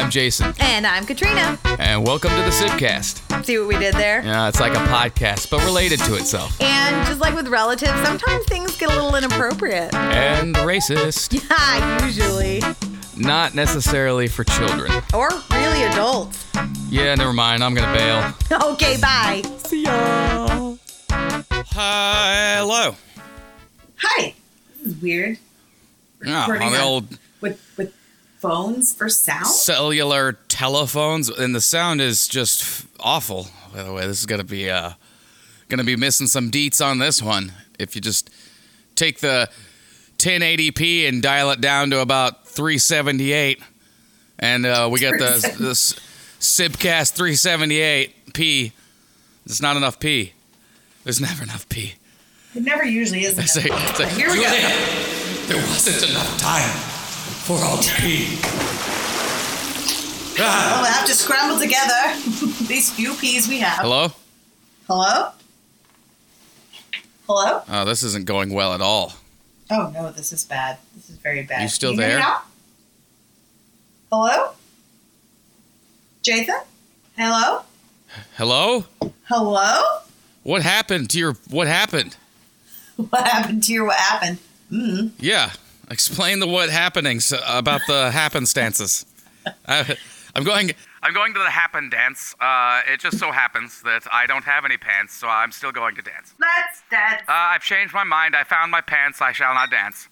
I'm Jason. And I'm Katrina. And welcome to the Sibcast. See what we did there? Yeah, it's like a podcast, but related to itself. And just like with relatives, sometimes things get a little inappropriate. And racist. Yeah, usually. Not necessarily for children. Or really adults. Yeah, never mind. I'm going to bail. Okay, bye. See ya. Hello. Hi. This is weird. Yeah, on the old with phones for sound? cellular telephones, and the sound is just awful. By the way, this is gonna be missing some deets on this one. If you just take the 1080p and dial it down to about 378, and we get this Sibcast 378p. There's not enough p. There's never enough p. It never usually is. It's like, Here we go. There wasn't enough time for all p. Well, we'll have to scramble together these few peas we have. Hello? Hello? Hello? Oh, this isn't going well at all. Oh, no, this is bad. This is very bad. You still Can hear there? me now? Hello? Jason? Hello? Hello? Hello? What happened to your... What happened? What happened to your what happened? Yeah. Explain the what happenings about the happenstances. I'm going to the happen dance. It just so happens that I don't have any pants, so I'm still going to dance. Let's dance. I've changed my mind. I found my pants. I shall not dance.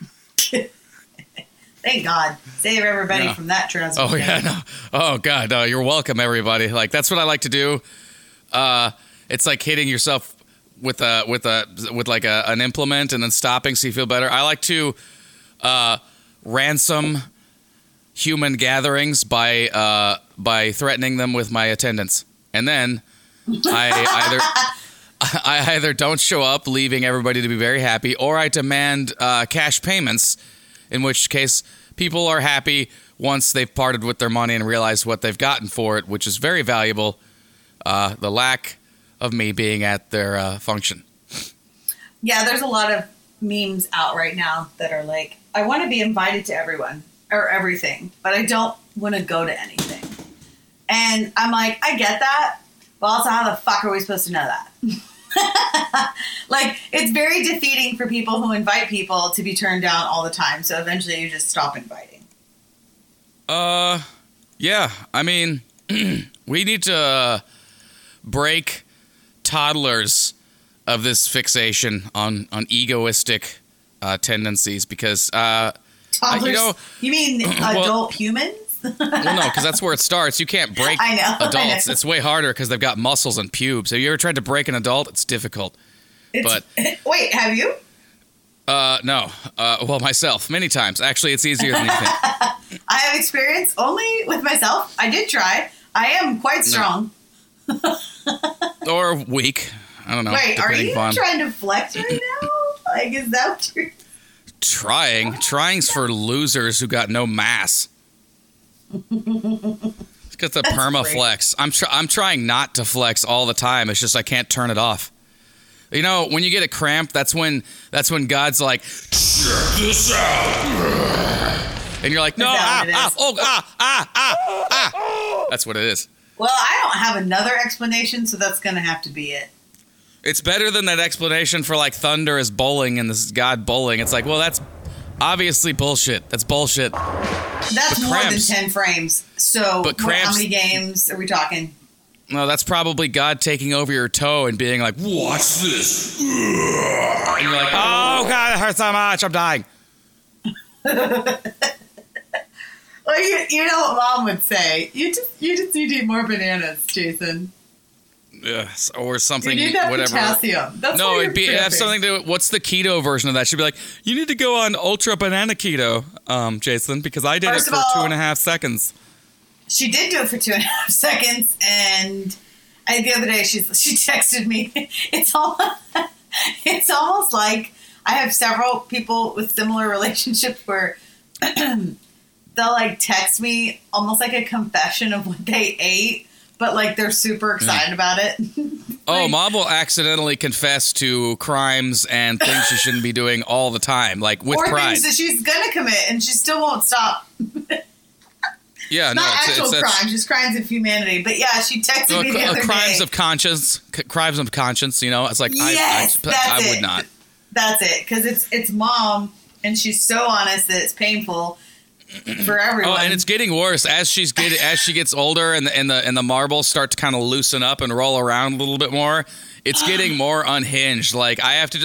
Thank God. Save everybody Yeah. from that trouser. Oh, yeah, no. Oh, God, no. You're welcome, everybody. Like, that's what I like to do. It's like hitting yourself with an implement and then stopping so you feel better. I like to ransom human gatherings by threatening them with my attendance, and then I either don't show up, leaving everybody to be very happy, or I demand cash payments, in which case people are happy once they've parted with their money and realize what they've gotten for it, which is very valuable. The lack of me being at their function. Yeah, there's a lot of memes out right now that are like, I want to be invited to everyone or everything, but I don't want to go to anything. And I'm like, I get that, but also how the fuck are we supposed to know that? Like, it's very defeating for people who invite people to be turned down all the time, so eventually you just stop inviting. Yeah, I mean, we need to break toddlers of this fixation on egoistic tendencies, because Toddlers? You mean adult humans? well, no, because that's where it starts. You can't break adults. I know. It's way harder because they've got muscles and pubes. Have you ever tried to break an adult? It's difficult. Wait, have you? No. Well, myself, many times. Actually, it's easier than you think. I have experience only with myself. I did try. I am quite strong. Or weak. I don't know. Wait, are you upon... trying to flex right now? Like, is that what you're... Trying's for losers who got no mass. It's got the perma flex. I'm trying not to flex all the time. It's just I can't turn it off. You know, when you get a cramp, that's when God's like, check this out. And you're like, no, That's what it is. Well, I don't have another explanation, so that's going to have to be it. It's better than that explanation for like thunder is bowling and this is God bowling. It's like, well, that's obviously bullshit. That's bullshit. That's more than 10 frames. So how many games are we talking? No, that's probably God taking over your toe and being like, watch this. And you're like, oh, God, it hurts so much. I'm dying. Well, you know what Mom would say. You just need to eat more bananas, Jason. Yes, or something, you need that whatever. Potassium. That's no, it'd have something to do. What's the keto version of that? She'd be like, you need to go on ultra banana keto, Jason, because I did it for 2.5 seconds. She did do it for 2.5 seconds, and the other day she texted me. It's almost like I have several people with similar relationships where they'll like text me almost like a confession of what they ate, but like they're super excited about it. Oh, Mom will accidentally confess to crimes and things she shouldn't be doing all the time, like with or pride. Things that she's gonna commit and she still won't stop. Yeah, Not actual crimes, just crimes of humanity. But yeah, she texted me the other crimes day. Crimes of conscience. You know, it's like Yes, I would not. That's it, because it's mom, and she's so honest that it's painful for everyone. Oh, and it's getting worse as she gets older, and the marbles start to kind of loosen up and roll around a little bit more. It's getting more unhinged. Like I have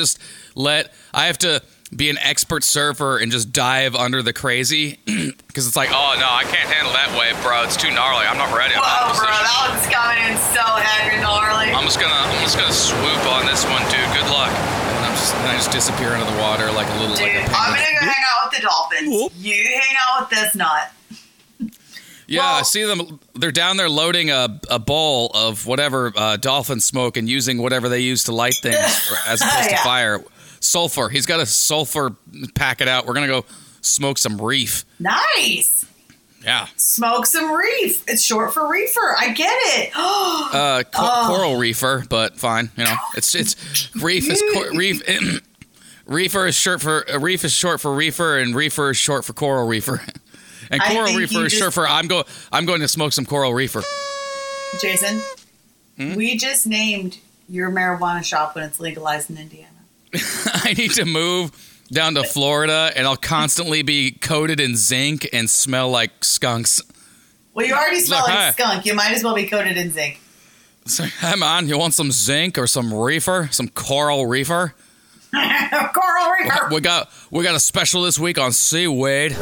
to be an expert surfer and just dive under the crazy because it's like, oh no, I can't handle that wave, bro. It's too gnarly. I'm not ready. Whoa, bro, that one's coming in so heavy and gnarly. I'm just gonna swoop on this one, dude. Good luck. And I just disappear into the water like a little. Dude, like a I'm penguin. gonna go hang out with the dolphins. Whoop. You hang out with this nut. Yeah, Well- I see them. They're down there loading a bowl of whatever dolphin smoke and using whatever they use to light things as opposed to Yeah. fire. Sulfur. He's got a sulfur packet out. We're gonna go smoke some reef. Nice. Yeah. Smoke some reef. It's short for reefer. I get it. Coral reefer, but fine. You know, it's reef is reef. Reefer is short for reefer, and reefer is short for coral reefer. And I coral think reefer you is short for I'm going to smoke some coral reefer. Jason, Hmm? we just named your marijuana shop when it's legalized in Indiana. I need to move down to Florida, and I'll constantly be coated in zinc and smell like skunks. Well, you already smell Look, like hi. skunk. You might as well be coated in zinc. So, hey man, you want some zinc or some reefer, some coral reefer? Coral reefer. We got a special this week on seaweed.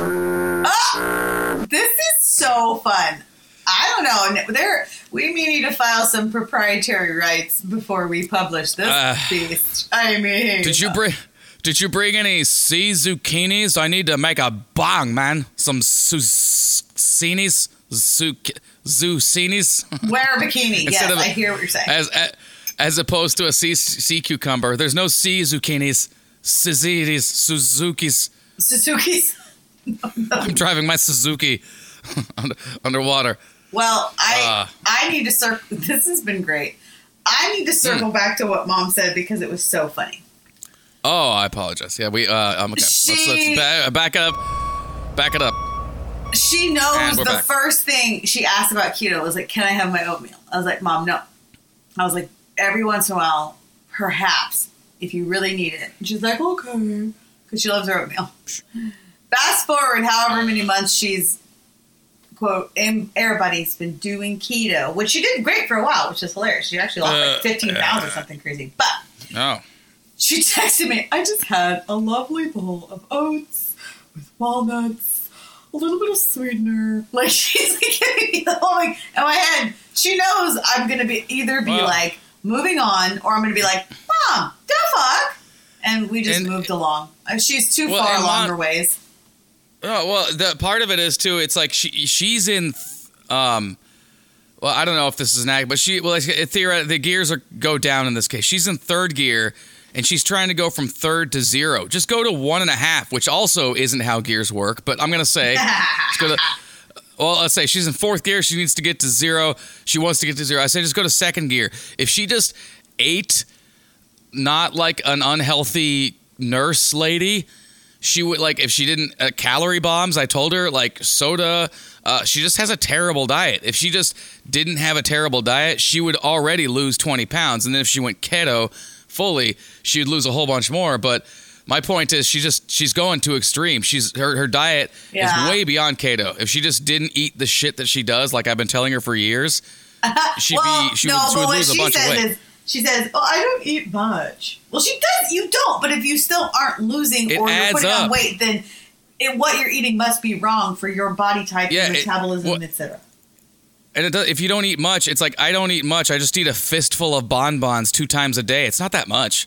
This is so fun. I don't know. We may need to file some proprietary rights before we publish this beast. I mean, Did you bring any sea zucchinis? I need to make a bong, man. Some zucchinis, zucchinis. wear a bikini. Yes, Instead of- I hear what you're saying. As opposed to a sea cucumber. There's no sea zucchinis, Suzuki's. Suzuki's. I'm driving my Suzuki underwater. Well, I need to circle. This has been great. I need to circle back to what Mom said because it was so funny. Oh, I apologize. Yeah, I'm okay. Let's back it up. Back it up. She knows And the we're back. first thing she asked about keto was like, "Can I have my oatmeal?" I was like, "Mom, no." I was like, "Every once in a while, perhaps, if you really need it." And she's like, "Okay," because she loves her oatmeal. Fast forward however many months she's, quote, everybody's been doing keto, which she did great for a while, which is hilarious. She actually lost like 15 pounds or something crazy. But Oh. she texted me, "I just had a lovely bowl of oats with walnuts, a little bit of sweetener." Like, she's like giving me the whole thing. In my head, she knows I'm going to be Wow. like moving on, or I'm going to be like, "Mom, the fuck?" And we just moved along. She's too far and along Mom- her ways. Oh, well, the part of it is too. It's like she's in. Well, I don't know if this is an act, but theoretically, the gears go down in this case. She's in third gear, and she's trying to go from third to 0. Just go to 1.5, which also isn't how gears work. But I'm gonna say, let's go to. Well, let's say she's in fourth gear. She needs to get to 0. She wants to get to 0. I say just go to second gear. If she just ate, not like an unhealthy nurse lady. She would, like, if she didn't calorie bombs, I told her, like, soda. She just has a terrible diet. If she just didn't have a terrible diet, she would already lose 20 pounds. And then if she went keto fully, she would lose a whole bunch more. But my point is, she's going too extreme. Her diet is way beyond keto. If she just didn't eat the shit that she does, like I've been telling her for years, she would lose a bunch of weight. She says, "Oh, I don't eat much." Well, she does. You don't. But if you still aren't losing It or you're adds putting on up. weight, then what you're eating must be wrong for your body type, Yeah, your metabolism, etc. And if you don't eat much, it's like I don't eat much. I just eat a fistful of bonbons 2 times a day. It's not that much.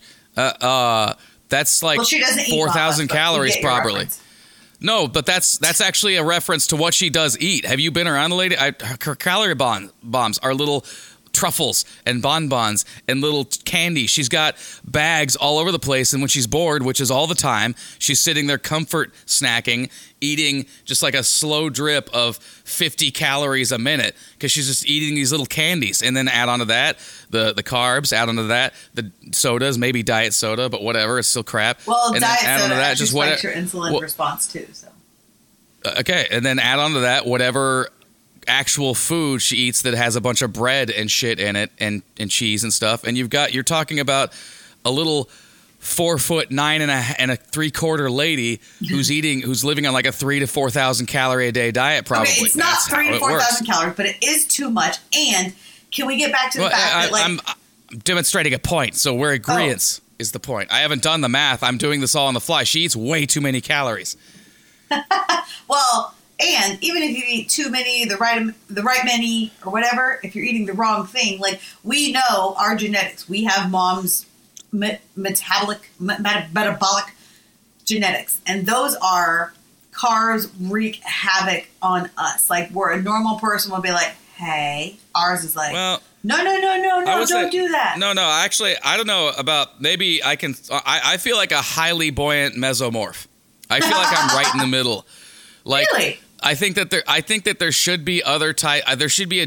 That's like Well, she doesn't eat 4,000 bonbons, but you calories get your probably. reference. No, but that's actually a reference to what she does eat. Have you been around the lady? Her calorie bombs are little truffles and bonbons and little candy. She's got bags all over the place, and when she's bored, which is all the time, she's sitting there comfort snacking, eating just like a slow drip of 50 calories a minute because she's just eating these little candies. And then add onto that the carbs, add onto that the sodas, maybe diet soda, but whatever, it's still crap. Well, and diet then add soda onto actually spikes your insulin Well, response too. So okay, and then add on to that whatever actual food she eats that has a bunch of bread and shit in it and cheese and stuff. And you're talking about a little 4'9" and a 3/4 lady who's living on like a 3,000 to 4,000 calorie a day diet. Probably it's not 3,000 to 4,000 calories, but it is too much. And can we get back to the fact that I'm demonstrating a point, so we're agreeance is the point. I haven't done the math. I'm doing this all on the fly. She eats way too many calories. Well, and even if you eat too many, the right many or whatever, if you're eating the wrong thing, like we know our genetics, we have mom's metabolic genetics, and those are carbs wreak havoc on us. Like where a normal person will be like, hey, ours is like, no, don't do that. No, actually, I don't know about, maybe I feel like a highly buoyant mesomorph. I feel like I'm right in the middle. Like, really? I think that there should be other type. There should be a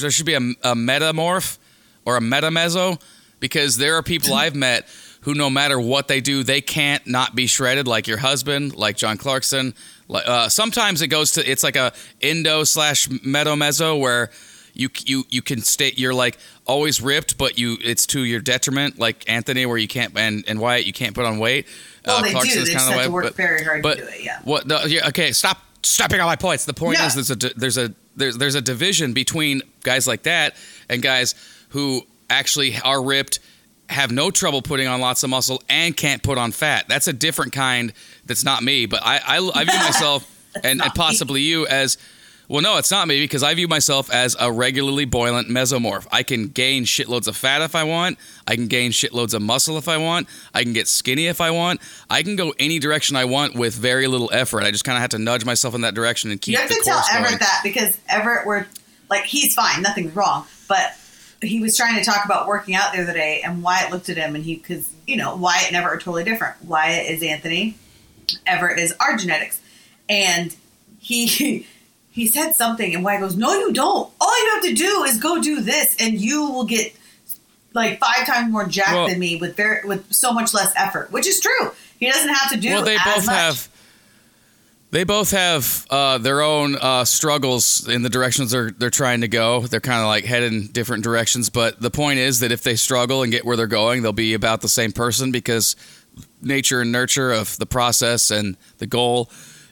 metamorph or a metameso, because there are people I've met who, no matter what they do, they can't not be shredded. Like your husband, like John Clarkson. Sometimes it's like a endo/metameso where you can stay. You're like always ripped, but it's to your detriment. Like Anthony, where you can't and Wyatt, you can't put on weight. Well, they do. They just have to work very hard to do it. Yeah. Okay. Stop picking on my points. The point is, there's a division between guys like that and guys who actually are ripped, have no trouble putting on lots of muscle, and can't put on fat. That's a different kind. That's not me. But I view myself and possibly you as. Well, no, it's not me, because I view myself as a regularly buoyant mesomorph. I can gain shitloads of fat if I want. I can gain shitloads of muscle if I want. I can get skinny if I want. I can go any direction I want with very little effort. I just kind of have to nudge myself in that direction and keep the course going. You have to tell Everett that, because Everett, he's fine, nothing's wrong, but he was trying to talk about working out the other day, and Wyatt looked at him, and because, Wyatt and Everett are totally different. Wyatt is Anthony. Everett is our genetics. And he said something, and Wyatt goes, no, you don't. All you have to do is go do this, and you will get like 5 times more jacked than me with so much less effort, which is true. He doesn't have to do as much. They both have their own struggles in the directions they're trying to go. They're kind of like headed in different directions, but the point is that if they struggle and get where they're going, they'll be about the same person, because nature and nurture of the process and the goal,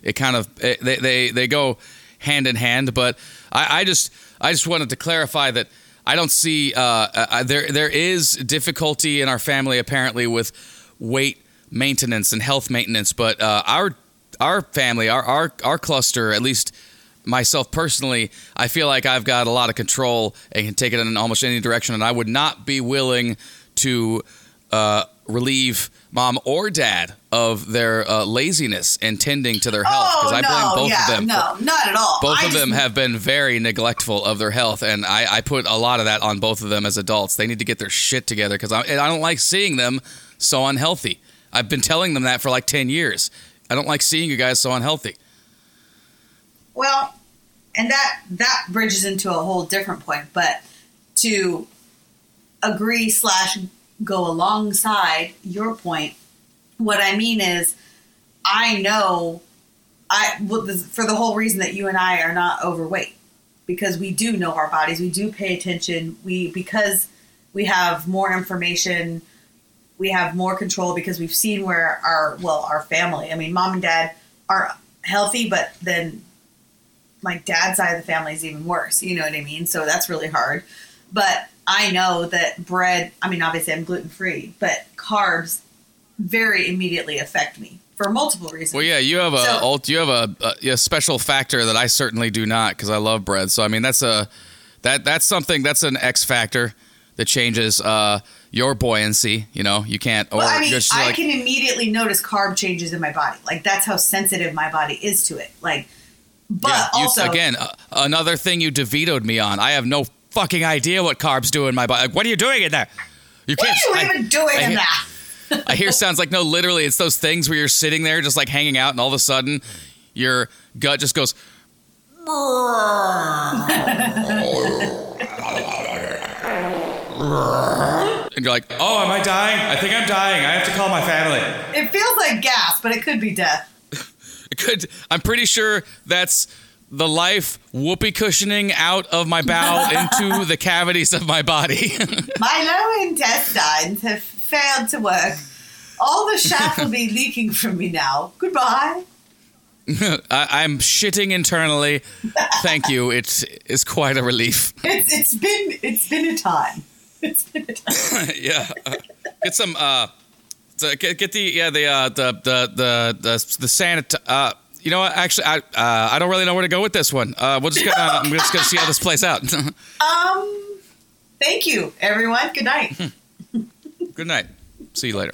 they go hand in hand. But I just wanted to clarify that I don't see there is difficulty in our family apparently with weight maintenance and health maintenance, but our family, our cluster, at least myself personally, I feel like I've got a lot of control and can take it in almost any direction, and I would not be willing to relieve mom or dad of their laziness and tending to their health, because I blame both of them. No, not at all. Both of them have been very neglectful of their health, and I put a lot of that on both of them as adults. They need to get their shit together, because I don't like seeing them so unhealthy. I've been telling them that for like 10 years. I don't like seeing you guys so unhealthy. Well, and that bridges into a whole different point, but to agree / go alongside your point, what I mean is, I know for the whole reason that you and I are not overweight, because we do know our bodies, we do pay attention, because we have more information, we have more control, because we've seen where our family, I mean, mom and dad are healthy, but then my dad's side of the family is even worse. You know what I mean? So that's really hard. But I know that bread, I mean, obviously I'm gluten-free, but carbs very immediately affect me for multiple reasons. Well, yeah, you have a special factor that I certainly do not, because I love bread. So I mean, that's something, that's an X factor that changes your buoyancy. You can't. Or I mean, I can immediately notice carb changes in my body. Like, that's how sensitive my body is to it. Like, but also again, another thing you DeVito'd me on. I have no fucking idea what carbs do in my body. Like, what are you doing in there? What are you even doing in that? I hear sounds like, no, literally, it's those things where you're sitting there just like hanging out, and all of a sudden your gut just goes. And you're like, oh, am I dying? I think I'm dying. I have to call my family. It feels like gas, but it could be death. It could. I'm pretty sure that's the life whoopee cushioning out of my bowel into the cavities of my body. My lower intestines have failed to work. All the chaff will be leaking from me now. Goodbye. I'm shitting internally. Thank you. It's quite a relief. It's been a time. It's been a time. Yeah. Get some. Get the sanit. You know what? Actually, I don't really know where to go with this one. I'm just gonna see how this plays out. Thank you, everyone. Good night. Good night. See you later.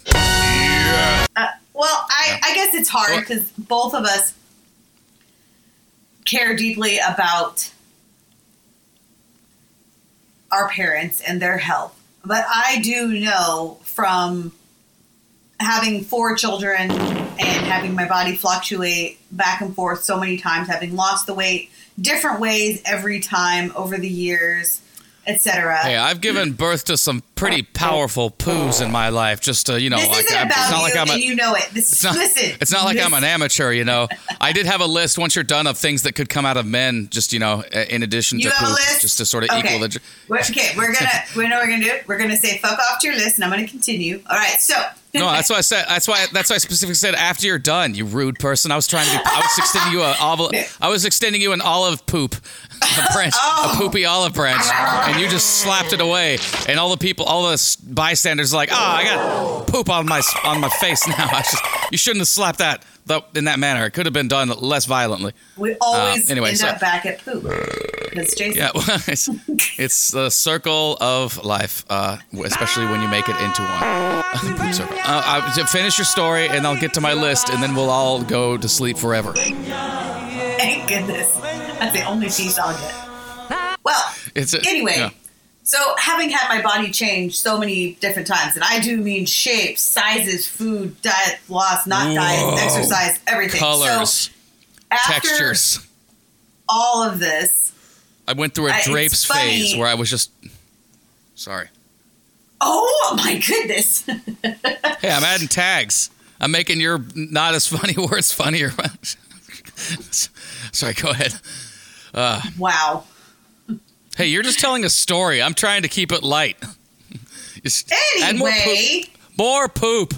Well, I guess it's hard because both of us care deeply about our parents and their health. But I do know from having 4 children and having my body fluctuate back and forth so many times, having lost the weight different ways every time over the years, etc. Hey, I've given birth to some pretty powerful poos in my life. Just to, you know, this like isn't about it's not you, like I'm and you know it. Listen, it's not like I'm an amateur. You know, I did have a list once you're done of things that could come out of men. Just in addition to poop, just to sort of equal the. We're gonna do. We're gonna say fuck off to your list, and I'm gonna continue. All right, so. No, that's what I said. That's why I specifically said after you're done, you rude person. I was extending you an olive poop, a poopy olive branch, and you just slapped it away. And all the bystanders are like, I got poop on my face now. You shouldn't have slapped that in that manner. It could have been done less violently. We always end up back at poop. Because Jason. Yeah, well, it's the circle of life, especially when you make it into one. Poop circle. Finish your story, and I'll get to my list, and then we'll all go to sleep forever. Thank goodness. That's the only piece I'll get. Well, anyway. Yeah. So having had my body change so many different times, and I do mean shapes, sizes, food, diet, loss, not diet, exercise, everything. Colors, so after textures. All of this. I went through a drapes phase where I was just... Sorry. Oh, my goodness. Hey, I'm adding tags. I'm making your not as funny words funnier. Sorry, go ahead. Wow. Hey, you're just telling a story. I'm trying to keep it light. Anyway. More poop.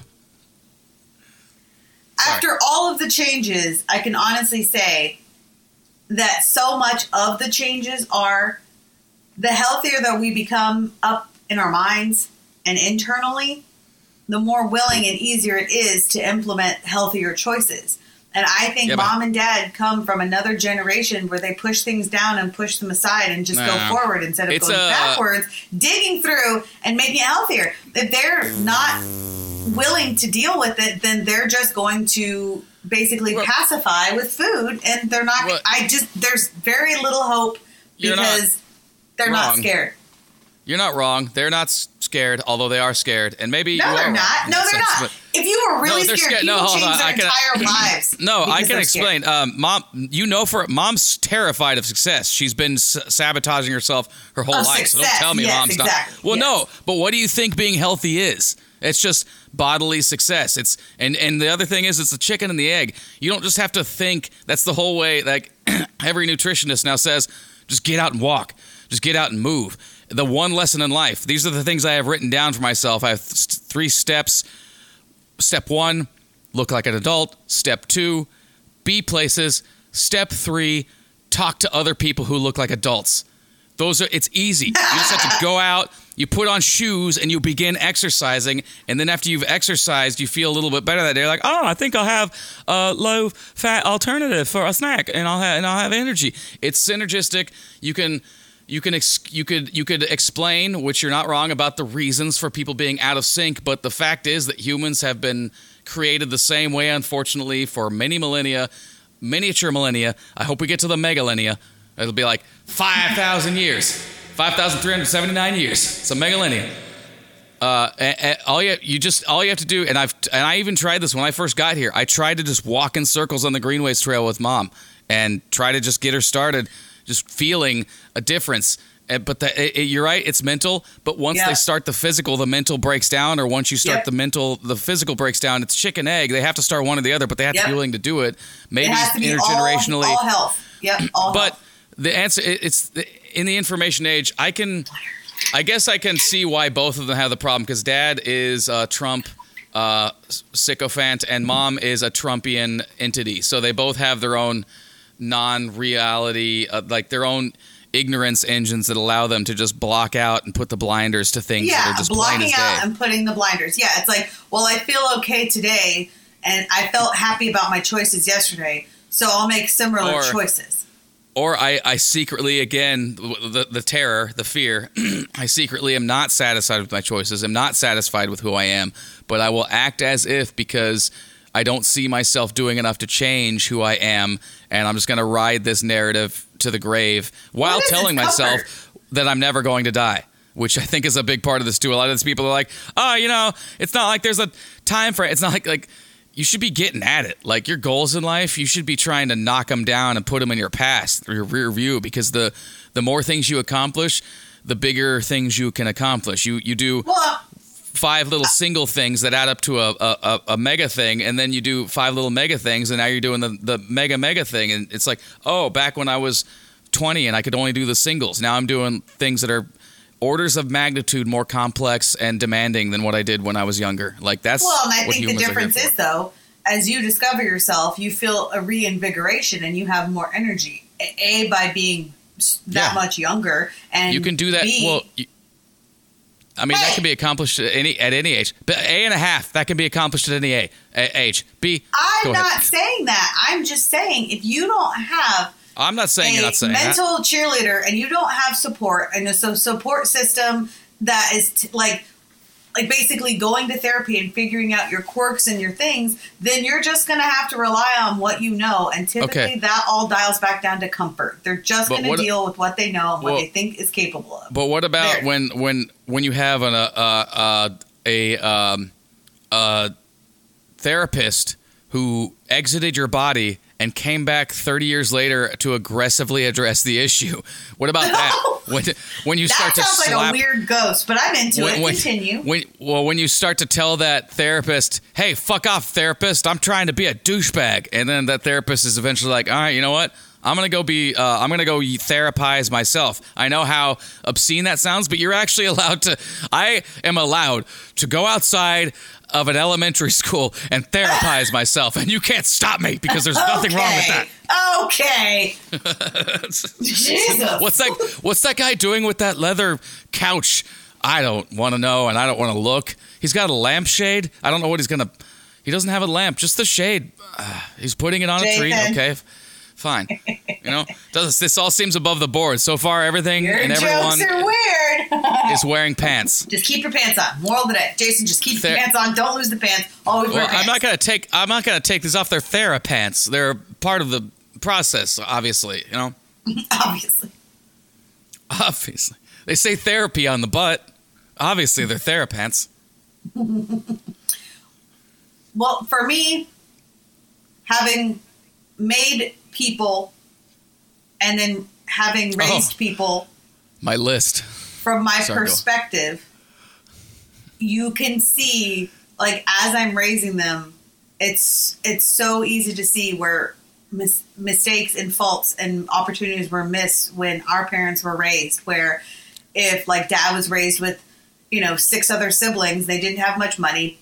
After all of the changes, I can honestly say that so much of the changes are the healthier that we become up in our minds and internally, the more willing and easier it is to implement healthier choices. And I think mom and dad come from another generation where they push things down and push them aside and just go forward instead of going backwards, digging through and making it healthier. If they're not willing to deal with it, then they're just going to basically pacify with food, and they're not. There's very little hope because they're not scared. You're not wrong. They're not scared, although they are scared. And maybe no, they're not. No, they're not. If you were really scared, people change their entire lives. No, I can explain. Mom, Mom's terrified of success. She's been sabotaging herself her whole life. So don't tell me Mom's not. Well, no. But what do you think being healthy is? It's just bodily success. It's and the other thing is it's the chicken and the egg. You don't just have to think. That's the whole way. Like every nutritionist now says, just get out and walk. Just get out and move. The one lesson in life. These are the things I have written down for myself. I have 3 steps. Step 1, look like an adult. Step 2, be places. Step 3, talk to other people who look like adults. It's easy. You just have to go out, you put on shoes, and you begin exercising. And then after you've exercised, you feel a little bit better that day. You're like, I think I'll have a low-fat alternative for a snack, and I'll have energy. It's synergistic. You could explain, which you're not wrong, about the reasons for people being out of sync, but the fact is that humans have been created the same way, unfortunately, for many millennia, miniature millennia. I hope we get to the megallennia. It'll be like 5,000 years, 5,379 years. It's a megallennia. All you have to do, and I even tried this when I first got here. I tried to just walk in circles on the Greenways Trail with Mom and try to just get her started. Just feeling a difference. But you're right, it's mental. But once they start the physical, the mental breaks down. Or once you start the physical breaks down. It's chicken egg. They have to start one or the other, but they have to be willing to do it. Maybe it has to be intergenerationally. All health. Yep. All But health. the answer, it's in the information age. I guess I can see why both of them have the problem, because Dad is a Trump sycophant and Mom is a Trumpian entity. So they both have their own non-reality, like their own ignorance engines that allow them to just block out and put the blinders to things that are just plain as blocking out day. and putting the blinders. Yeah, it's like, well, I feel okay today, and I felt happy about my choices yesterday, so I'll make similar choices. Or I secretly, again, the terror, the fear, I secretly am not satisfied with my choices, am not satisfied with who I am, but I will act as if, because I don't see myself doing enough to change who I am, and I'm just going to ride this narrative to the grave while telling myself that I'm never going to die, which I think is a big part of this too. A lot of these people are like, oh, it's not like there's a time frame. It's not like you should be getting at it. Like your goals in life, you should be trying to knock them down and put them in your past or your rear view, because the more things you accomplish, the bigger things you can accomplish. You do 5 little single things that add up to a mega thing, and then you do 5 little mega things, and now you're doing the mega thing. And it's like, oh, back when I was 20 and I could only do the singles, now I'm doing things that are orders of magnitude more complex and demanding than what I did when I was younger. Like that's well, and I what think the humans are here difference for. is, though, as you discover yourself, you feel a reinvigoration and you have more energy. A, by being that much younger, and you can do that. B, that can be accomplished at any age. But A.5, that can be accomplished at any age. B, I'm go ahead. not saying that. I'm just saying if you don't have I'm not saying you're not saying mental that. cheerleader and you don't have support and a support system that is like basically going to therapy and figuring out your quirks and your things, then you're just going to have to rely on what you know. And typically that all dials back down to comfort. They're just going to deal with what they know and what they think is capable of. But what about when you have a therapist who exited your body and came back 30 years later to aggressively address the issue? What about that? When you start to that sounds like a weird ghost, but I'm into it. Continue. When you start to tell that therapist, hey, fuck off, therapist, I'm trying to be a douchebag. And then that therapist is eventually like, all right, you know what? I'm going to go therapize myself. I know how obscene that sounds, but you're actually I am allowed to go outside of an elementary school and therapize myself, and you can't stop me because there's nothing wrong with that. Okay. Jesus. What's that guy doing with that leather couch? I don't want to know, and I don't want to look. He's got a lampshade. I don't know what he doesn't have a lamp, just the shade. He's putting it on a tree. Okay. Fine. This all seems above the board. So far, everything and everyone jokes are weird. is wearing pants. Just keep your pants on. Moral of the day. Jason, just keep your pants on. Don't lose the pants. Always wear pants. I'm not gonna take these off. They're TheraPants. They're part of the process, obviously, Obviously. They say therapy on the butt. Obviously, they're TheraPants. Well, for me, having made people and then having raised people, my list from my perspective, you can see, like, as I'm raising them, it's so easy to see where mistakes and faults and opportunities were missed when our parents were raised, where if, like, Dad was raised with 6 other siblings, they didn't have much money,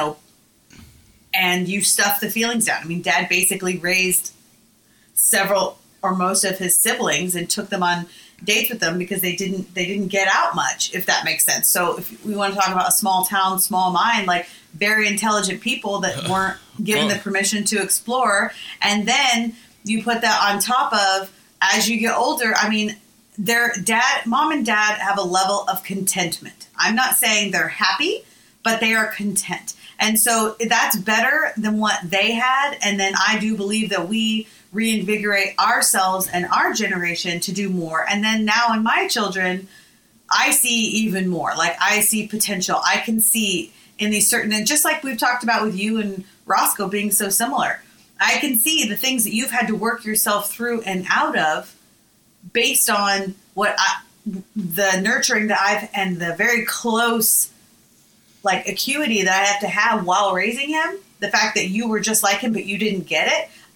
and you stuff the feelings down. I mean, Dad basically raised several or most of his siblings and took them on dates with them because they didn't get out much, if that makes sense. So if we want to talk about a small town, small mind, like very intelligent people that weren't given the permission to explore, and then you put that on top of, as you get older, I mean, mom and dad have a level of contentment. I'm not saying they're happy, but they are content. And so that's better than what they had. And then I do believe that we reinvigorate ourselves and our generation to do more. And then now in my children, I see even more. Like, I see potential. I can see in these certain, and just like we've talked about with you and Roscoe being so similar, I can see the things that you've had to work yourself through and out of based on the nurturing that I've, and the very close, like, acuity that I have to have while raising him. The fact that you were just like him, but you didn't get it.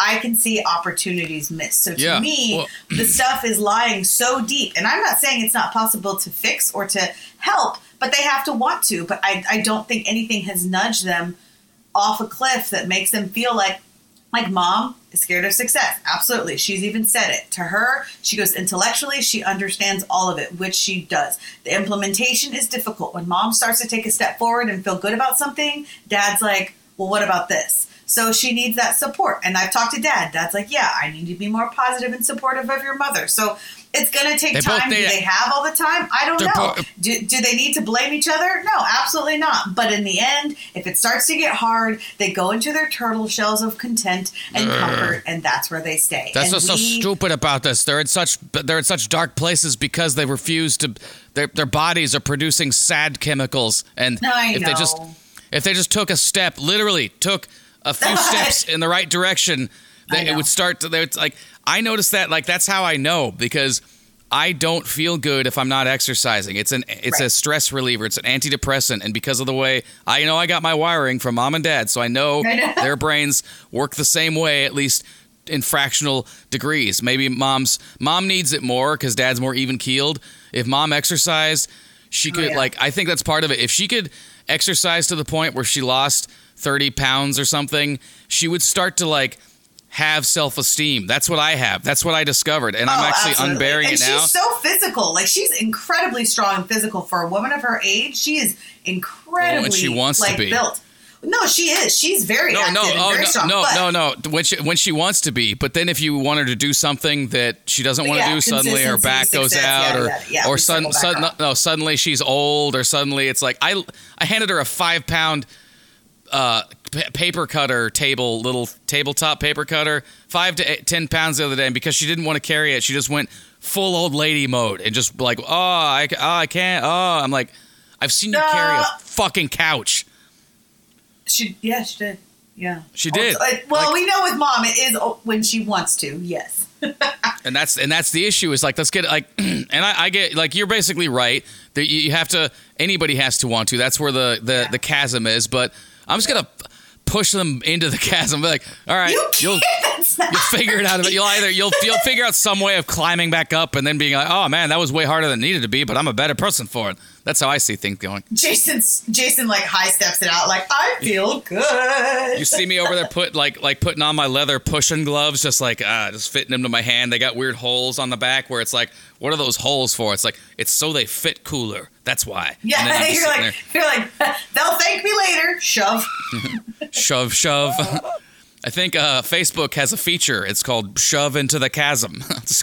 I can see opportunities missed. So to me, well, the stuff is lying so deep. And I'm not saying it's not possible to fix or to help, but they have to want to. But I don't think anything has nudged them off a cliff that makes them feel like mom is scared of success. Absolutely. She's even said it to her. She goes intellectually. She understands all of it, which she does. The implementation is difficult. When mom starts to take a step forward and feel good about something, dad's like, well, what about this? So she needs that support. And I've talked to dad. Dad's like, yeah, I need to be more positive and supportive of your mother. So it's going to take time. Do they have all the time? I don't know. Do they need to blame each other? No, absolutely not. But in the end, if it starts to get hard, they go into their turtle shells of content and comfort, and that's where they stay. That's what's so stupid about this. They're in such dark places because they refuse to. Their bodies are producing sad chemicals, and if they just took a step, literally took a few steps in the right direction, it would start to. It's like I noticed that. Like that's how I know, because I don't feel good if I'm not exercising. It's a stress reliever. It's an antidepressant, and because of the way I got my wiring from mom and dad, so I know their brains work the same way, at least in fractional degrees. Maybe mom needs it more because dad's more even keeled. If mom exercised, she could I think that's part of it. If she could exercise to the point where she lost 30 pounds or something, she would start to have self-esteem. That's what I have. That's what I discovered. And I'm actually unburying it now. She's so physical. She's incredibly strong and physical for a woman of her age. She is incredibly and she wants to be built. No, she is. She's very active and very strong. No. When she wants to be, but then if you want her to do something that she doesn't want to do, suddenly her back goes out, or suddenly she's old, or suddenly it's like I handed her a 5-pound paper cutter little tabletop paper cutter, 5 to 10 pounds the other day, and because she didn't want to carry it, she just went full old lady mode and just I can't. I'm like, I've seen you carry a fucking couch. She did. Yeah. She did. We know with mom it is when she wants to. Yes. and that's the issue is let's get and I get you're basically right that you have to, anybody has to want to. That's where the chasm is, but I'm just gonna push them into the chasm. Be like, all right, you'll figure it out. You'll figure out some way of climbing back up, and then being like, oh man, that was way harder than it needed to be, but I'm a better person for it. That's how I see things going. Jason high steps it out I feel good. You see me over there putting on my leather pushing gloves, just fitting them to my hand. They got weird holes on the back where it's like, what are those holes for? It's it's so they fit cooler. That's why. Yeah, you're like, they'll thank me later. Shove. Shove. I think Facebook has a feature. It's called Shove into the Chasm.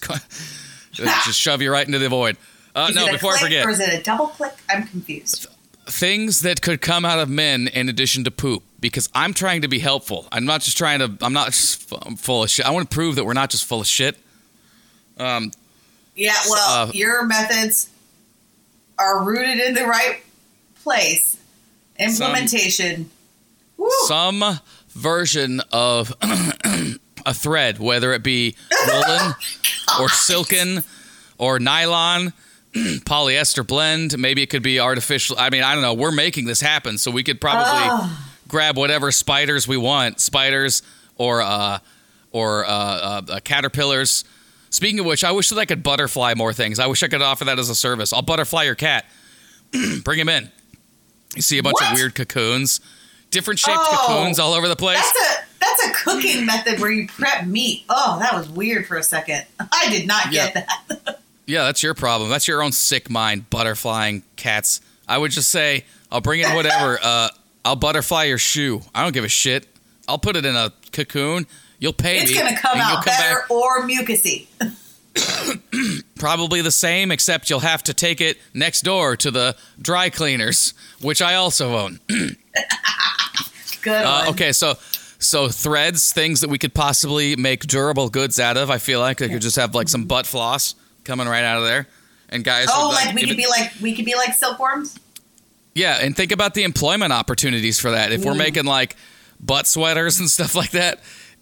just shove you right into the void. Before I forget. Or is it a double click? I'm confused. Things that could come out of men in addition to poop, because I'm trying to be helpful. I'm not just full of shit. I want to prove that we're not just full of shit. Your methods are rooted in the right place. Implementation. Some version of a thread, whether it be woolen or silken or nylon, polyester blend. Maybe it could be artificial. I mean, I don't know. We're making this happen, so we could probably grab whatever spiders we want. Spiders or caterpillars. Speaking of which, I wish that I could butterfly more things. I wish I could offer that as a service. I'll butterfly your cat. Bring him in. You see a bunch of weird cocoons. Different shaped cocoons all over the place. That's a cooking method where you prep meat. Oh, that was weird for a second. I did not get that. Yeah, that's your problem. That's your own sick mind, butterflying cats. I would just say, I'll bring in whatever. I'll butterfly your shoe. I don't give a shit. I'll put it in a cocoon. You'll pay me. It's going to come out better or mucusy. Probably the same, except you'll have to take it next door to the dry cleaners, which I also own. Good one. Okay, so threads, things that we could possibly make durable goods out of. I feel like I could just have some butt floss coming right out of there, and guys. We could be like silkworms. Yeah, and think about the employment opportunities for that. If we're making butt sweaters and stuff like that,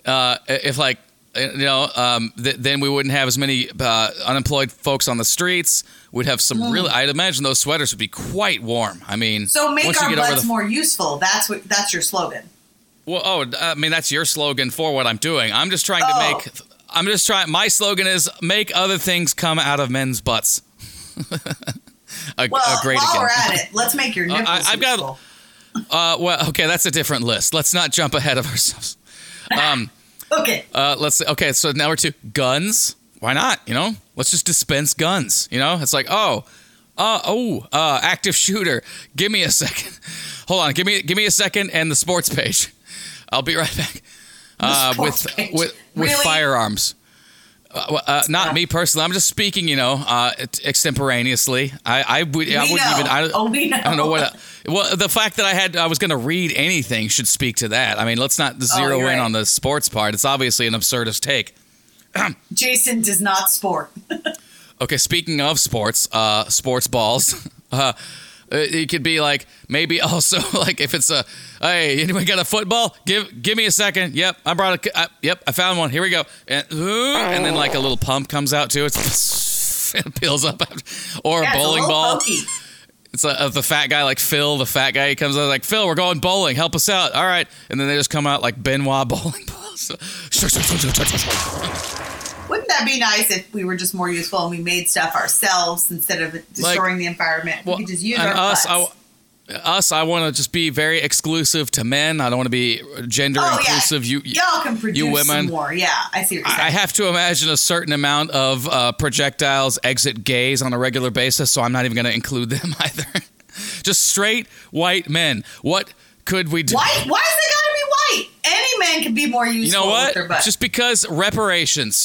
then we wouldn't have as many unemployed folks on the streets. We'd have some really. I'd imagine those sweaters would be quite warm. I mean, so make our butts more useful. That's your slogan. Well, I mean, that's your slogan for what I'm doing. I'm just trying my slogan is make other things come out of men's butts. While we're at it, let's make your nipples I've got. Well, okay, that's a different list. Let's not jump ahead of ourselves. Okay. Let's see. Okay, so now we're to guns. Why not? Let's just dispense guns. It's like, active shooter. Give me a second. Hold on. Give me a second and the sports page. I'll be right back. With really? firearms. Not me personally. I'm just speaking, extemporaneously. I wouldn't even. I don't know what. Well, the fact that I was going to read anything should speak to that. I mean, let's not zero in on the sports part. It's obviously an absurdist take. Jason does not sport. Okay, speaking of sports, sports balls. It could be like maybe also like if it's hey, anyone got a football? Give me a second. Yep, I brought yep, I found one. Here we go. And then like a little pump comes out too. It peels up. Or a bowling ball. Pokey. It's the fat guy like Phil. The fat guy, he comes out like, Phil, we're going bowling. Help us out. All right. And then they just come out like Benoit bowling balls. Wouldn't that be nice if we were just more useful and we made stuff ourselves instead of destroying the environment? We could just use our butts. I want to just be very exclusive to men. I don't want to be gender inclusive. Y'all can produce you women. Some more. Yeah, I see what you're saying. I have to imagine a certain amount of projectiles exit gays on a regular basis, so I'm not even going to include them either. Just straight white men. What could we do? White? Why is it got to be white? Any man can be more useful. You know what? With their butt. Just because reparations,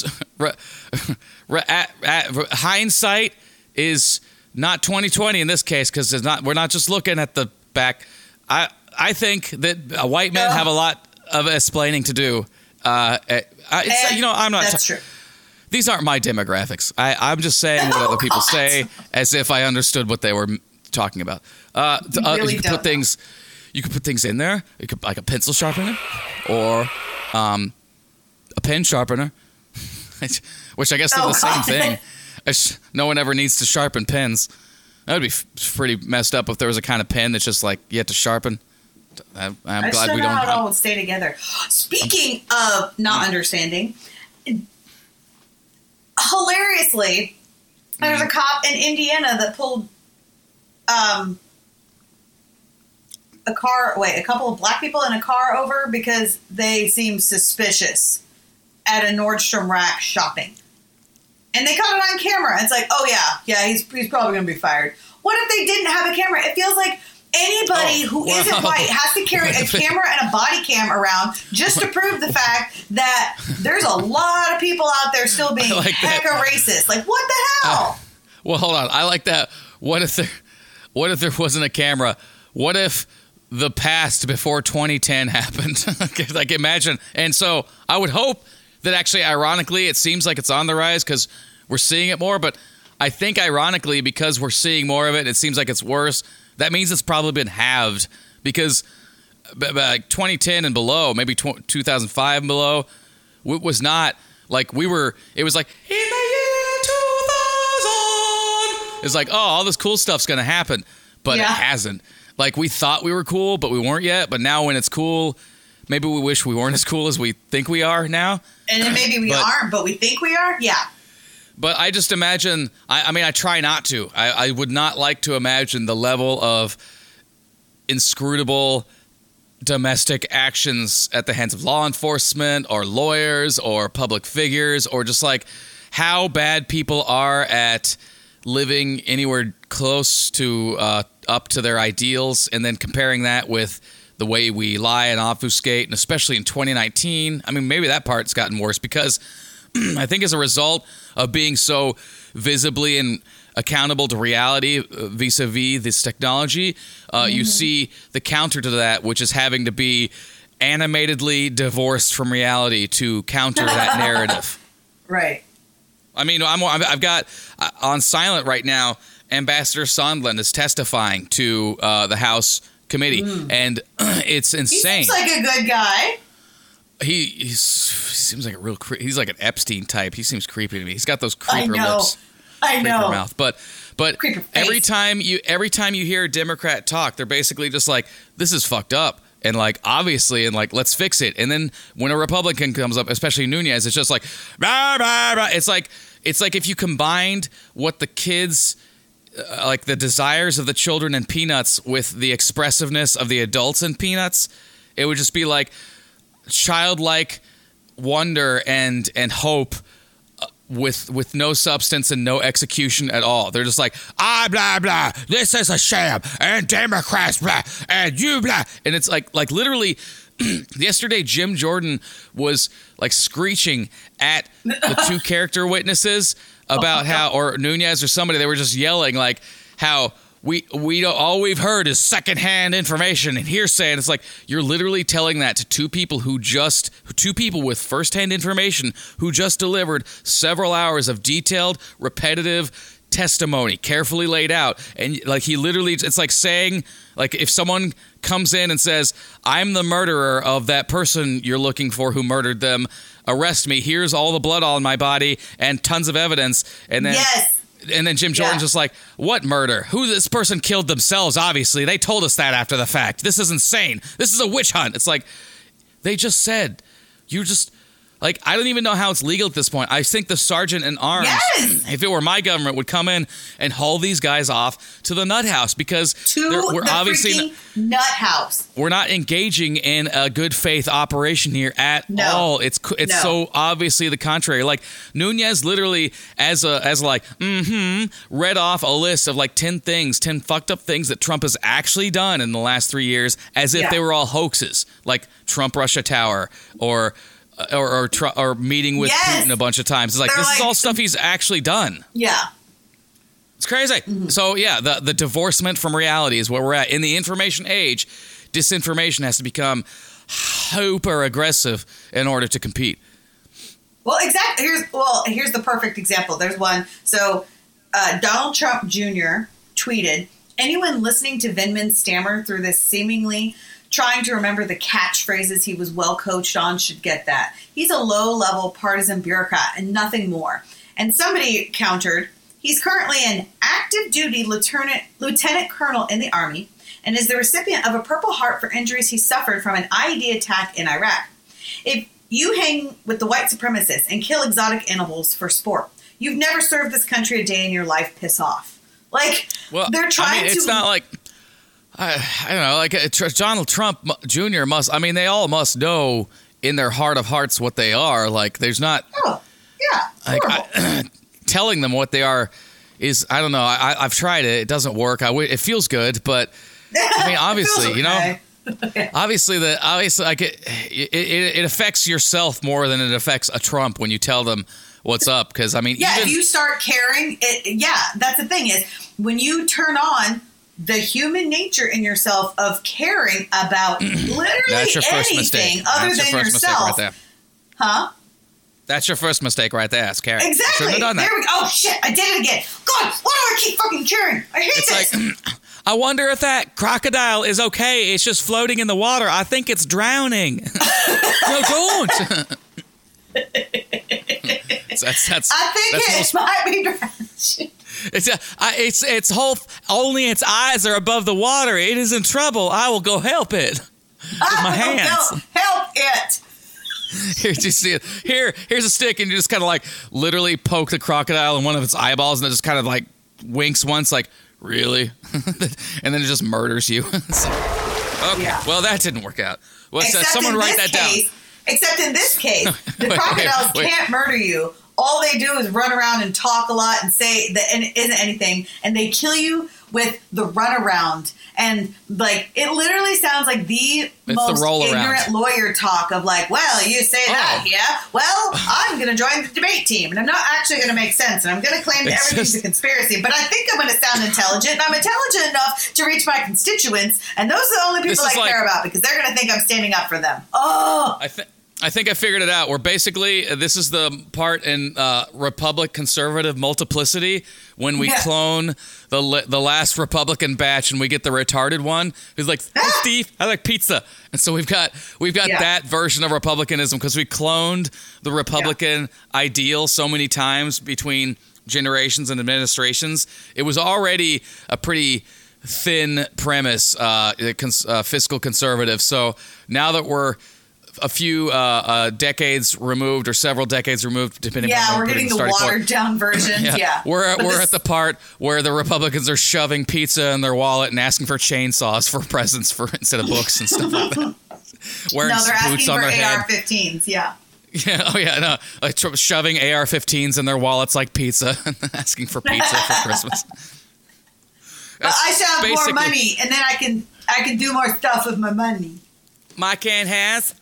hindsight is not 20/20 in this case, because we're not just looking at the back. I think that white men have a lot of explaining to do. I'm not. That's true. These aren't my demographics. I'm just saying what other people say, as if I understood what they were talking about. You could put things. You could put things in there. You could like a pencil sharpener, or a pen sharpener, which I guess they're the same thing. No one ever needs to sharpen pens. That would be pretty messed up if there was a kind of pen that's just like you have to sharpen. I'm glad we don't. How it all would stay together. Speaking of not understanding, hilariously, there's a cop in Indiana that pulled a couple of black people in a car over because they seemed suspicious at a Nordstrom Rack shopping. And they caught it on camera. It's like, oh yeah, he's probably going to be fired. What if they didn't have a camera? It feels like anybody who isn't white has to carry a camera and a body cam around just to prove the fact that there's a lot of people out there still being hecka racist. Like, what the hell? Well, hold on. I like that. What if there wasn't a camera? What if the past before 2010 happened? Like, imagine. And so I would hope that actually, ironically, it seems like it's on the rise because we're seeing it more. But I think, ironically, because we're seeing more of it, it seems like it's worse. That means it's probably been halved because like 2010 and below, maybe 2005 and below, it was not like we were. It was like in the year 2000. It's like, oh, all this cool stuff's going to happen, but it hasn't. Like we thought we were cool, but we weren't yet. But now when it's cool, maybe we wish we weren't as cool as we think we are now. And then maybe we aren't, but we think we are? Yeah. But I just imagine, I mean, I try not to. I would not like to imagine the level of inscrutable domestic actions at the hands of law enforcement or lawyers or public figures or just like how bad people are at living anywhere close to up to their ideals and then comparing that with the way we lie and obfuscate, and especially in 2019. I mean, maybe that part's gotten worse because I think as a result of being so visibly and accountable to reality vis-a-vis this technology, you see the counter to that, which is having to be animatedly divorced from reality to counter that narrative. Right. I mean, I've got on silent right now, Ambassador Sondland is testifying to the House committee, and it's insane. He seems like a good guy. He seems like a real he's like an Epstein type. He seems creepy to me. He's got those creeper lips. I know. Creeper mouth. But every time you hear a Democrat talk, they're basically just like, this is fucked up. and like obviously and like let's fix it. And then when a Republican comes up, especially Nunes, it's just like blah, blah, blah. It's like if you combined what the kids like the desires of the children in Peanuts with the expressiveness of the adults in Peanuts, it would just be like childlike wonder and hope with no substance and no execution at all. They're just like, blah, blah, this is a sham, and Democrats, blah, and you, blah. And it's like literally, yesterday Jim Jordan was like screeching at the two character witnesses about how, or Nunes or somebody, they were just yelling like how we don't, all we've heard is secondhand information and hearsay. And it's like, you're literally telling that to two people with firsthand information who just delivered several hours of detailed, repetitive testimony, carefully laid out. And like he literally, it's like saying, like if someone comes in and says, I'm the murderer of that person you're looking for who murdered them, arrest me, here's all the blood on my body and tons of evidence. And then And then Jim Jordan's just like, what murder? Who this person killed themselves, obviously. They told us that after the fact. This is insane. This is a witch hunt. It's like, they just said, you just, like, I don't even know how it's legal at this point. I think the sergeant in arms, if it were my government, would come in and haul these guys off to the nut house because we're obviously nut house. We're not engaging in a good faith operation here at all. It's so obviously the contrary. Like Nunes literally read off a list of like 10 fucked up things that Trump has actually done in the last 3 years as if they were all hoaxes, like Trump Russia Tower or meeting with Putin a bunch of times. It's like, this is all stuff he's actually done. Yeah. It's crazy. Mm-hmm. So, yeah, the divorcement from reality is where we're at. In the information age, disinformation has to become hyper aggressive in order to compete. Well, exactly. Here's the perfect example. There's one. So, Donald Trump Jr. tweeted, anyone listening to Vindman stammer through this seemingly trying to remember the catchphrases he was well coached on should get that. He's a low-level partisan bureaucrat and nothing more. And somebody countered, he's currently an active duty lieutenant colonel in the Army and is the recipient of a Purple Heart for injuries he suffered from an IED attack in Iraq. If you hang with the white supremacists and kill exotic animals for sport, you've never served this country a day in your life, piss off. Like, they're trying to... It's not like... I don't know, like Donald Trump Jr. must, I mean, they all must know in their heart of hearts what they are. Like, there's not... Oh, yeah. Like, telling them what they are is, I don't know, I've tried it. It doesn't work. It feels good, but, I mean, obviously, you know... obviously, like it affects yourself more than it affects a Trump when you tell them what's up. Because, I mean... if you start caring, that's the thing is, when you turn on the human nature in yourself of caring about literally that's your first anything mistake. other That's than your first yourself. mistake right there. Huh? That's your first mistake right there. It's caring. Exactly. Shouldn't have done that. There we go. Oh, shit. I did it again. God, why do I keep fucking caring? I hate this. Like, I wonder if that crocodile is okay. It's just floating in the water. I think it's drowning. No, don't. I think it might be drowning. It's only its eyes are above the water. It is in trouble. I will go help it with my hands. Help it. Here, you see it. Here's a stick, and you just kind of like literally poke the crocodile in one of its eyeballs, and it just kind of like winks once, like, really? And then it just murders you. Well, that didn't work out. Someone write that down. Except in this case, the crocodiles can't murder you. All they do is run around and talk a lot and say that it isn't anything, and they kill you with the runaround. And like, it literally sounds like the most ignorant lawyer talk of like, well, you say that, yeah? Well, I'm going to join the debate team, and I'm not actually going to make sense, and I'm going to claim that everything's a conspiracy, but I think I'm going to sound intelligent, and I'm intelligent enough to reach my constituents, and those are the only people I care about because they're going to think I'm standing up for them. Oh! I think I figured it out. We're basically, this is the part in Republic conservative multiplicity when we clone the last Republican batch and we get the retarded one who's like, hey, Steve, I like pizza. And so we've got that version of Republicanism because we cloned the Republican ideal so many times between generations and administrations. It was already a pretty thin premise, fiscal conservative. So now that we're a few decades removed or several decades removed, depending on we're getting the watered down versions. Yeah. We're at the part where the Republicans are shoving pizza in their wallet and asking for chainsaws for presents instead of books and stuff like that. Wearing they're boots asking on for their head. AR-15s. Yeah. Yeah. Oh yeah. No. Like shoving AR-15s in their wallets like pizza and asking for pizza for Christmas. But I should have more money, and then I can do more stuff with my money. My can has.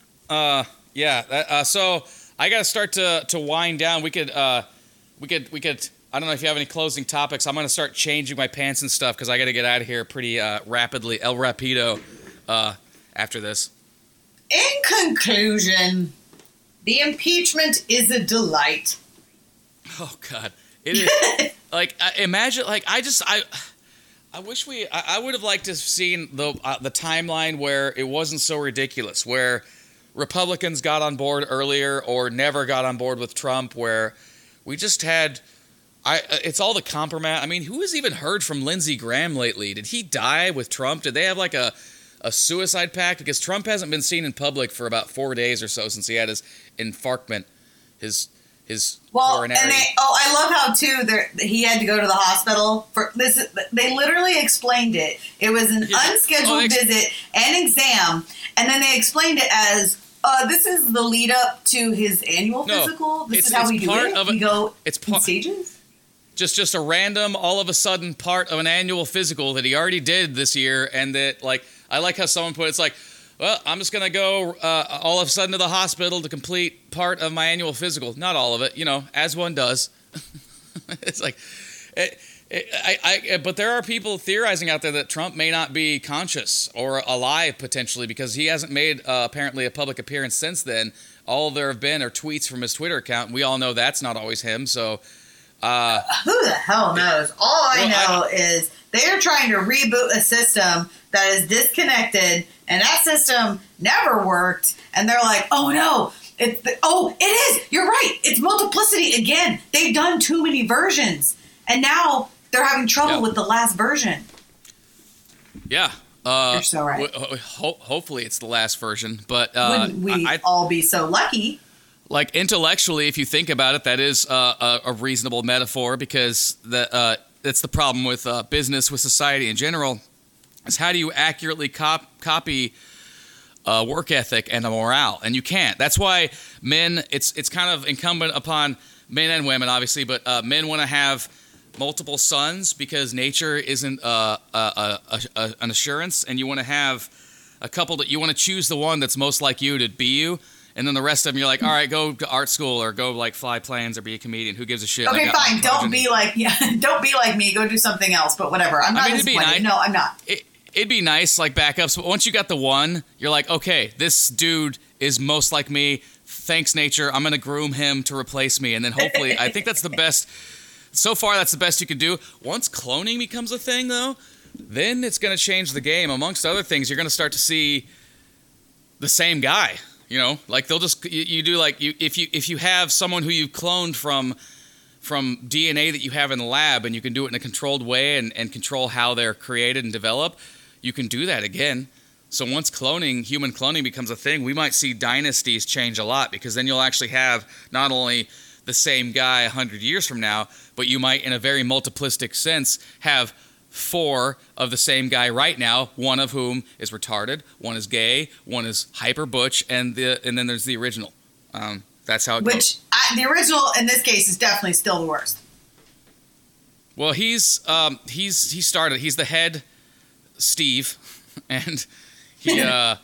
So I got to start to wind down. We could. I don't know if you have any closing topics. I'm going to start changing my pants and stuff because I got to get out of here pretty rapidly. El Rapido. After this. In conclusion, the impeachment is a delight. Oh God, it is. Imagine. I wish I would have liked to have seen the timeline where it wasn't so ridiculous, where Republicans got on board earlier or never got on board with Trump, where we just had it's all the compromise. I mean, who has even heard from Lindsey Graham lately? Did he die with Trump? Did they have like a suicide pact? Because Trump hasn't been seen in public for about 4 days or so since he had his infarction, his coronary. And I love how too he had to go to the hospital for this. They literally explained it. It was an unscheduled visit and exam, and then they explained it as this is the lead up to his annual physical. This is how we do it. We go in stages. Just a random, all of a sudden part of an annual physical that he already did this year, and that I like how someone put it, it's like, well, I'm just going to go all of a sudden to the hospital to complete part of my annual physical. Not all of it, as one does. It's like, but there are people theorizing out there that Trump may not be conscious or alive potentially because he hasn't made apparently a public appearance since then. All there have been are tweets from his Twitter account, and we all know that's not always him, so... who the hell knows? All I know is they are trying to reboot a system that is disconnected, and that system never worked. And they're like, "Oh no, it is. You're right. It's multiplicity again. They've done too many versions, and now they're having trouble with the last version." Yeah, you're so right. Hopefully, it's the last version, but wouldn't we all be so lucky? Like intellectually, if you think about it, that is a reasonable metaphor because that's the problem with business, with society in general, is how do you accurately copy work ethic and a morale? And you can't. That's why men, it's kind of incumbent upon men and women, obviously, but men want to have multiple sons because nature isn't an assurance, and you want to have a couple that you want to choose the one that's most like you to be you. And then the rest of them, you're like, all right, go to art school or go fly planes or be a comedian. Who gives a shit? Okay, fine. Don't be like me. Go do something else. But whatever. I'm not disappointed. No, I'm not. It'd be nice, like backups. But once you got the one, you're like, okay, this dude is most like me. Thanks, nature. I'm gonna groom him to replace me, and then hopefully, I think that's the best. So far, that's the best you could do. Once cloning becomes a thing, though, then it's gonna change the game. Amongst other things, you're gonna start to see the same guy. They'll just you do if you have someone who you cloned from DNA that you have in the lab, and you can do it in a controlled way and control how they're created and develop, you can do that again. So once human cloning becomes a thing, we might see dynasties change a lot because then you'll actually have not only the same guy 100 years from now, but you might, in a very multiplistic sense, have 4 of the same guy right now, one of whom is retarded, one is gay, one is hyper butch, and then there's the original. That's how it goes. The original in this case is definitely still the worst. Well, he started. He's the head, Steve, and he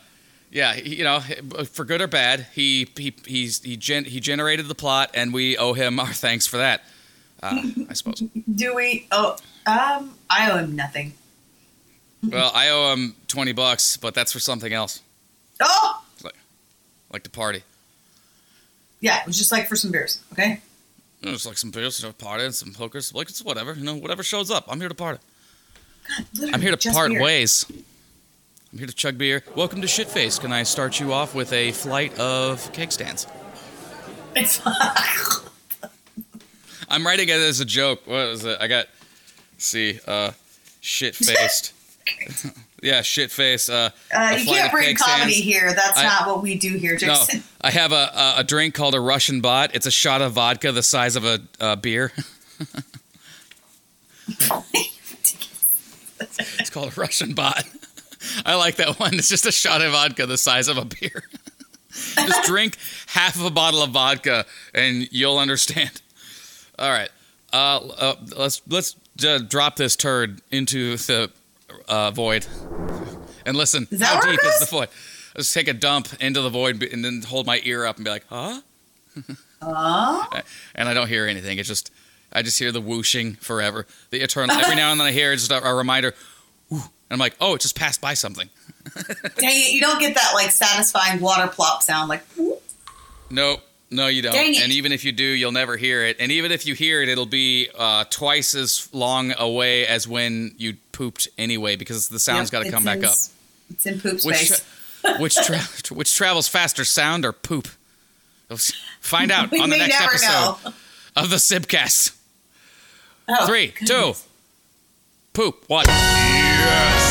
for good or bad, he generated the plot, and we owe him our thanks for that. I suppose. Do we? I owe him nothing. Well, I owe him $20, but that's for something else. Oh! Like to party. Yeah, it was just for some beers, okay? Just like some beers, a party, and some hookers. It's whatever, whatever shows up. I'm here to party. God, I'm here to part beer. Ways. I'm here to chug beer. Welcome to Shitface. Can I start you off with a flight of cake stands? It's I'm writing it as a joke. What is it? I got, shit-faced Yeah, shit face. You can't bring comedy here. That's not what we do here, Jason. No, I have a drink called a Russian Bot. It's a shot of vodka the size of a beer. It's called a Russian Bot. I like that one. It's just a shot of vodka the size of a beer. Just drink half of a bottle of vodka and you'll understand. All right. Let's drop this turd into the void. And listen, how deep is the void? Let's take a dump into the void and then hold my ear up and be like, huh? And I don't hear anything. It's just, I just hear the whooshing forever. The eternal. Every now and then I hear just a reminder. Whoo, and I'm like, oh, it just passed by something. Dang it, you don't get that like satisfying water plop sound like. Whoop. Nope. No, you don't. Dang it. And even if you do, you'll never hear it. And even if you hear it, it'll be twice as long away as when you pooped anyway, because the sound's got to come back up. It's in poop space. Which travels faster, sound or poop? Find out on the next episode of the Sibcast. 3, 2, poop. What? Yes.